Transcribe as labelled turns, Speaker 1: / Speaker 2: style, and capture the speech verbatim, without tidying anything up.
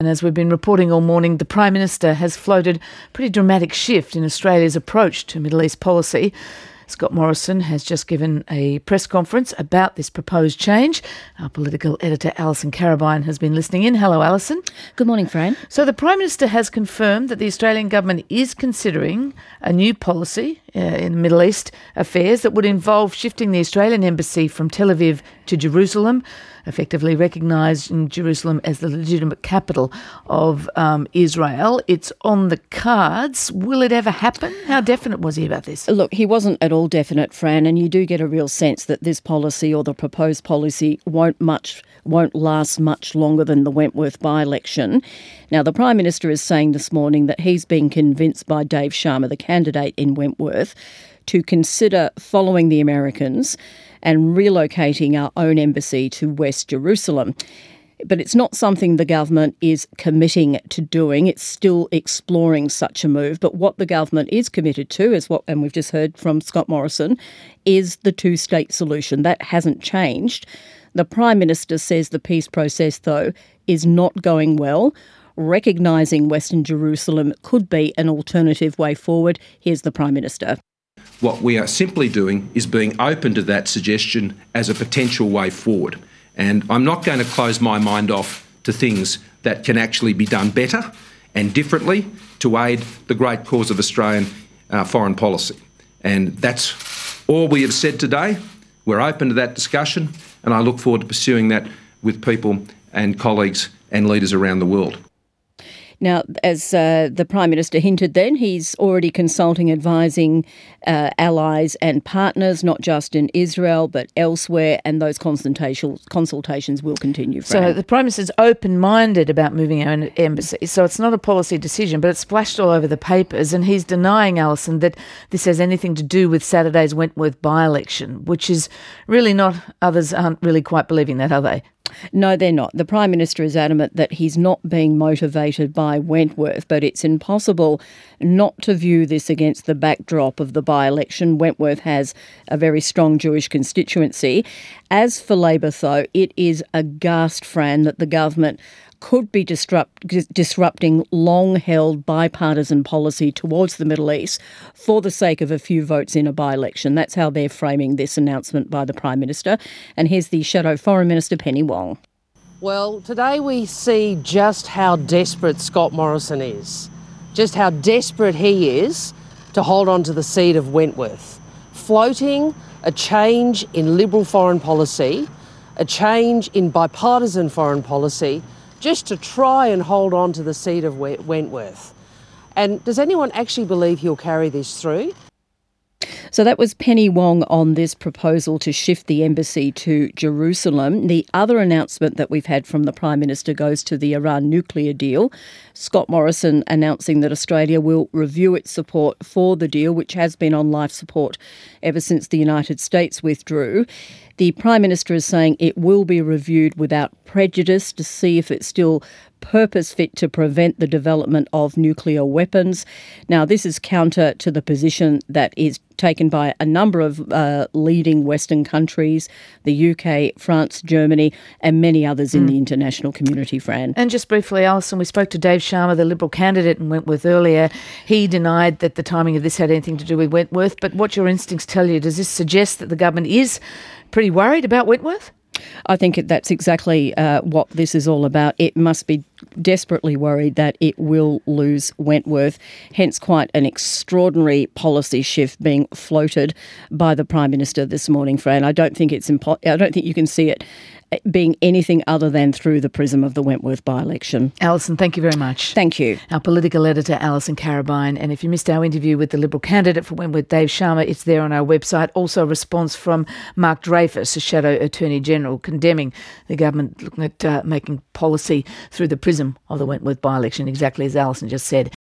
Speaker 1: And as we've been reporting all morning, the Prime Minister has floated a pretty dramatic shift in Australia's approach to Middle East policy. Scott Morrison has just given a press conference about this proposed change. Our political editor, Alison Carabine, has been listening in. Hello, Alison.
Speaker 2: Good morning, Fran.
Speaker 1: So the Prime Minister has confirmed that the Australian government is considering a new policy uh, in Middle East affairs that would involve shifting the Australian embassy from Tel Aviv to Jerusalem, effectively recognising Jerusalem as the legitimate capital of um, Israel. It's on the cards. Will it ever happen? How definite was he about this?
Speaker 2: Look, he wasn't at all definite, Fran, and you do get a real sense that this policy or the proposed policy won't much won't last much longer than the Wentworth by-election. Now, the Prime Minister is saying this morning that he's been convinced by Dave Sharma, the candidate in Wentworth, to consider following the Americans and relocating our own embassy to West Jerusalem. But it's not something the government is committing to doing. It's still exploring such a move. But what the government is committed to is what, and we've just heard from Scott Morrison, is the two-state solution. That hasn't changed. The Prime Minister says the peace process, though, is not going well. Recognising Western Jerusalem could be an alternative way forward. Here's the Prime Minister.
Speaker 3: What we are simply doing is being open to that suggestion as a potential way forward. And I'm not going to close my mind off to things that can actually be done better and differently to aid the great cause of Australian uh, foreign policy. And that's all we have said today. We're open to that discussion, and I look forward to pursuing that with people and colleagues and leaders around the world.
Speaker 2: Now, as uh, the Prime Minister hinted then, he's already consulting, advising uh, allies and partners, not just in Israel but elsewhere, and those consultations consultations will continue. Fran.
Speaker 1: So the Prime Minister's open-minded about moving our own embassy, so it's not a policy decision, but it's splashed all over the papers, and he's denying, Alison, that this has anything to do with Saturday's Wentworth by-election, which is really not, others aren't really quite believing that, are they?
Speaker 2: No, they're not. The Prime Minister is adamant that he's not being motivated by Wentworth, but it's impossible not to view this against the backdrop of the by-election. Wentworth has a very strong Jewish constituency. As for Labor, though, it is aghast, Fran, that the government could be disrupt, disrupting long-held bipartisan policy towards the Middle East for the sake of a few votes in a by-election. That's how they're framing this announcement by the Prime Minister. And here's the Shadow Foreign Minister, Penny Wong.
Speaker 4: Well, today we see just how desperate Scott Morrison is, just how desperate he is to hold on to the seat of Wentworth, floating a change in Liberal foreign policy, a change in bipartisan foreign policy, just to try and hold on to the seat of Wentworth. And does anyone actually believe he'll carry this through?
Speaker 2: So that was Penny Wong on this proposal to shift the embassy to Jerusalem. The other announcement that we've had from the Prime Minister goes to the Iran nuclear deal. Scott Morrison announcing that Australia will review its support for the deal, which has been on life support ever since the United States withdrew. The Prime Minister is saying it will be reviewed without prejudice to see if it's still purpose fit to prevent the development of nuclear weapons. Now, this is counter to the position that is taken by a number of uh, leading Western countries, the U K, France, Germany, and many others in mm. the international community, Fran.
Speaker 1: And just briefly, Alison, we spoke to Dave Sharma, the Liberal candidate in Wentworth earlier. He denied that the timing of this had anything to do with Wentworth, but what your instincts tell you, does this suggest that the government is pretty worried about Wentworth?
Speaker 2: I think that's exactly uh, what this is all about. It must be desperately worried that it will lose Wentworth, hence quite an extraordinary policy shift being floated by the Prime Minister this morning, Fran. I don't think it's impo- I don't think you can see it being anything other than through the prism of the Wentworth by-election.
Speaker 1: Alison, thank you very much.
Speaker 2: Thank you.
Speaker 1: Our political editor, Alison Carabine. And if you missed our interview with the Liberal candidate for Wentworth, Dave Sharma, it's there on our website. Also a response from Mark Dreyfus, a Shadow Attorney General, condemning the government looking at uh, making policy through the prism of the Wentworth by-election, exactly as Alison just said.